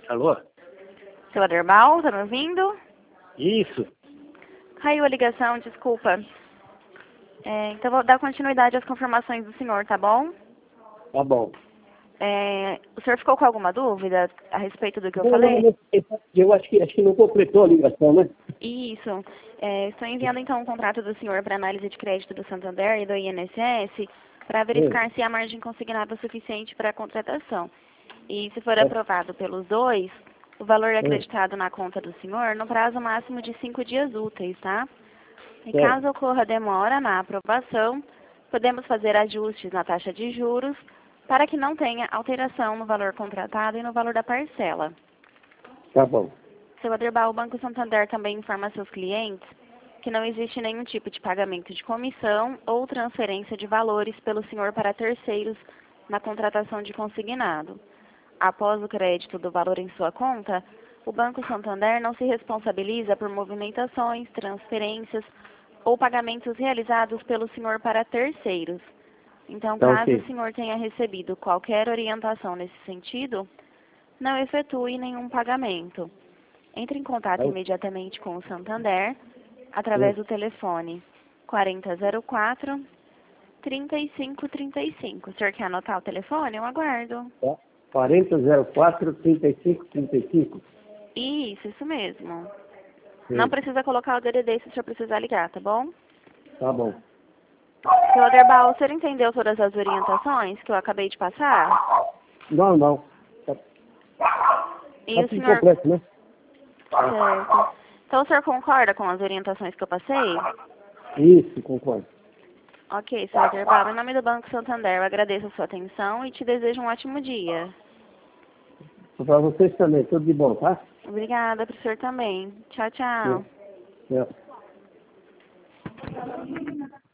Alô? Seu Aderbal, tá me ouvindo? Isso. Caiu a ligação, desculpa. Então vou dar continuidade às confirmações do senhor, tá bom? Tá bom. O senhor ficou com alguma dúvida a respeito do que eu Não, falei? eu acho que não completou a ligação, né? Isso. Estou enviando então o contrato do senhor para análise de crédito do Santander e do INSS para verificar se há margem consignada suficiente para a contratação. E se for aprovado pelos dois, o valor acreditado na conta do senhor no prazo máximo de 5 dias úteis, tá? E caso ocorra demora na aprovação, podemos fazer ajustes na taxa de juros para que não tenha alteração no valor contratado e no valor da parcela. Tá bom. Seu Aderbal, o Banco Santander também informa a seus clientes que não existe nenhum tipo de pagamento de comissão ou transferência de valores pelo senhor para terceiros na contratação de consignado. Após o crédito do valor em sua conta, o Banco Santander não se responsabiliza por movimentações, transferências ou pagamentos realizados pelo senhor para terceiros. Então, caso o senhor tenha recebido qualquer orientação nesse sentido, não efetue nenhum pagamento. Entre em contato imediatamente com o Santander através do telefone 4004-3535. O senhor quer anotar o telefone? Eu aguardo. 4004-3535. Isso mesmo. Não precisa colocar o DDD se o senhor precisar ligar, tá bom? Tá bom. Seu Aderbal, o senhor entendeu todas as orientações que eu acabei de passar? Não. E o senhor... completo, né? Certo. Então o senhor concorda com as orientações que eu passei? Isso, concordo. Ok, seu Aderbal, em nome do Banco Santander, eu agradeço a sua atenção e te desejo um ótimo dia. Para vocês também, tudo de bom, tá? Obrigada, pro senhor também. Tchau, tchau. É.